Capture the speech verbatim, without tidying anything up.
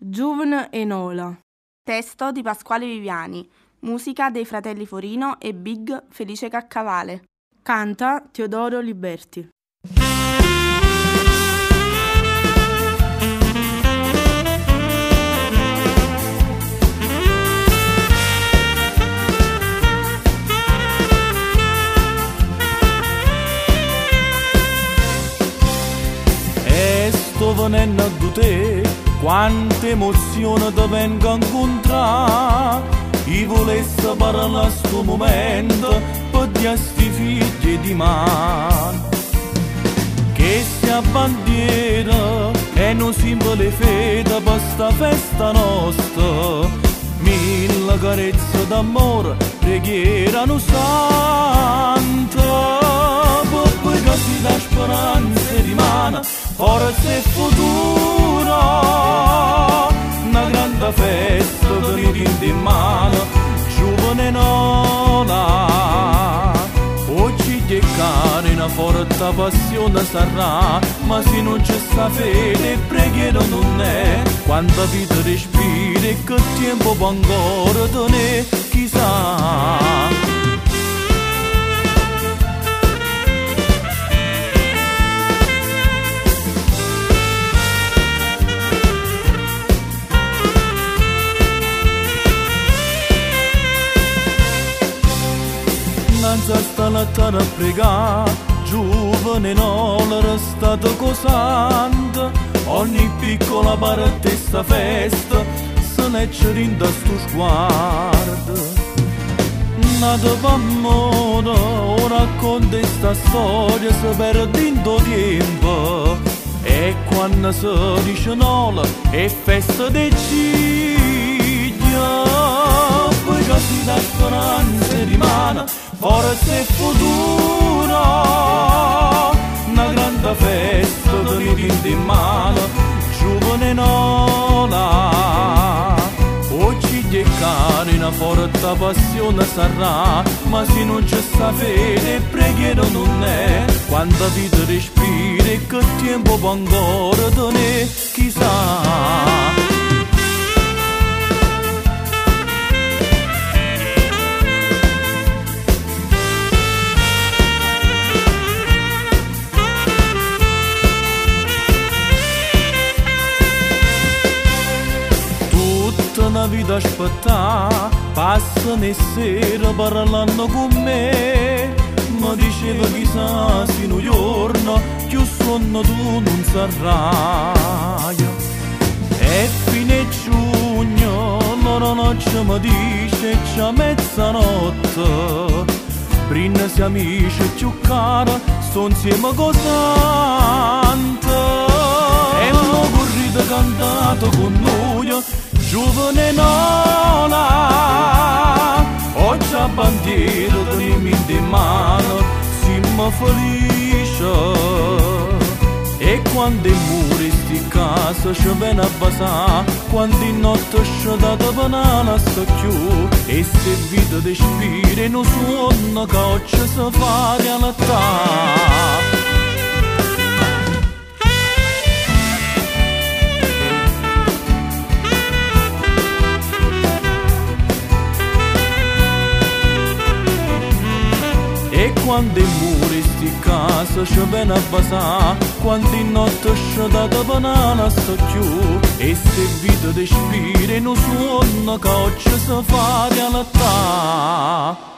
Giuvn e Nola. Testo di Pasquale Viviani. Musica dei fratelli Forino e Big Felice Caccavale. Canta Teodoro Liberti. E sto venendo a te, quante emozioni ti vengo a incontrare. Io volessi parlare a sto momento per dire a sti figli di mano che sia bandiera e non simbole fede per sta festa nostra. Mille carezze d'amore, preghiera no santa, poi che si dà speranza e rimane forza e futuro. Una grande festa tenuta in mano, giovane Nola. Oggi gli cari una forte passione sarà, ma se non c'è sta fede e preghiera non è. Quanta vita respiri e che tempo può ancora tenere, chissà. Innanzi a sta lattare a pregare, giovane Nola restate cosante. Ogni piccola parte sta festa se ne rinda sto sguardo. Nata p'amore, ora racconta sta storia se perde in do tempo. E quando si dice Nola è festa dei ciglia, poi che si dà speranza e rimane forza e futuro. Una grande festa tenuta in mano, giovane Nola. Oggi gli cari una forte passione sarà, ma se non c'è sta fede e preghiera non è. Quanta vita respiri e che tempo può ancora tenere, chissà. Una vita aspettare, passano e sera parlando con me. Mi diceva chissà se un giorno più sonno tu non sarai. E fine giugno l'orologio mi dice c'è mezzanotte. Prima si amici più cari, sto insieme con Santa. E mo corrito cantato con noi, giovane Nola. Oggi a bandiera teniamo in mano, siamo felici. E quando muri sti casa ci viene a basare, quando in notte ci date banana sta più. E se vita di spire non suona che oggi si fa realtà. E quando in muri sti casa ci viene a basare, quando in notte ci date banana sta più. E se vita di spire non suona che oggi si fa realtà.